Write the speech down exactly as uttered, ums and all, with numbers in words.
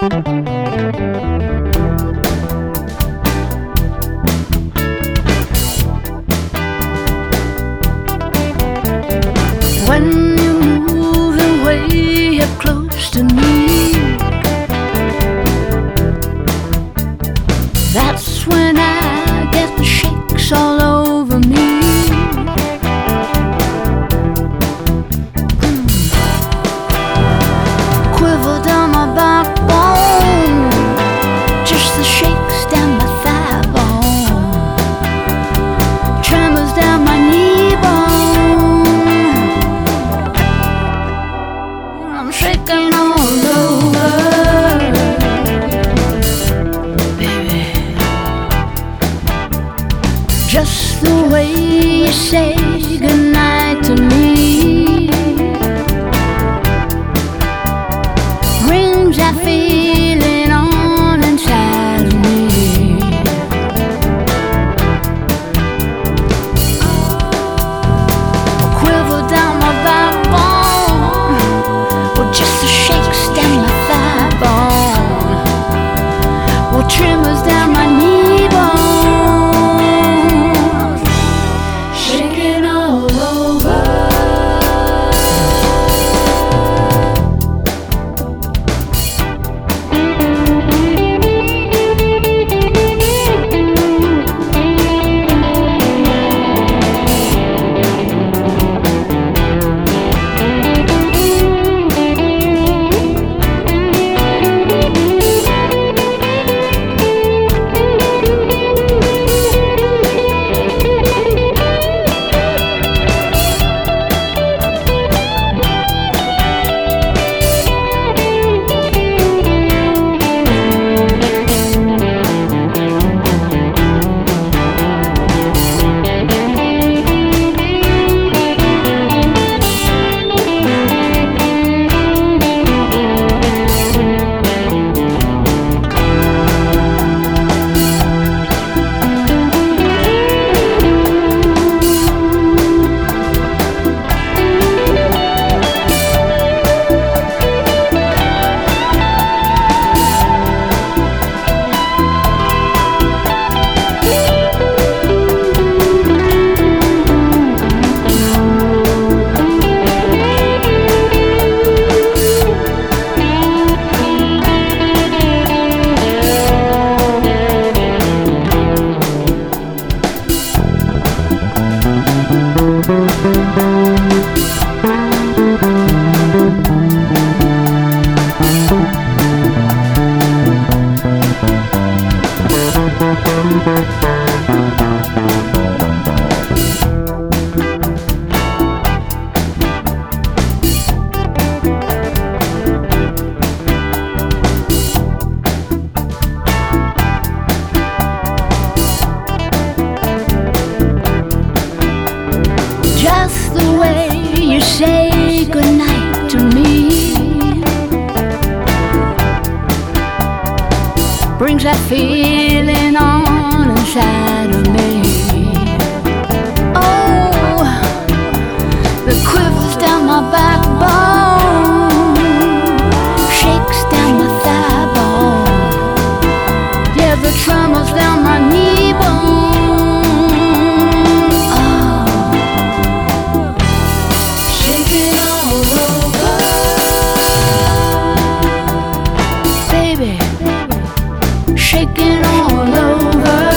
When you're moving way up close to me, that's when I get the shakes all over me. Mm. Quiver down my backbone, just the shakes down my thigh bone, tremors down my knee bone. I'm shaking all over, baby. Just the way you say goodnight to me brings that feeling on inside of me. A quiver down my backbone, or just the shakes down my thigh bone, or tremors down my knee bone. Shaking all over. Just the way you say goodnight to me brings that feeling on inside of me. Oh, the quivers down my backbone, shakes down my thigh bone, yeah, the tremors down my knee bone. Shaking all over.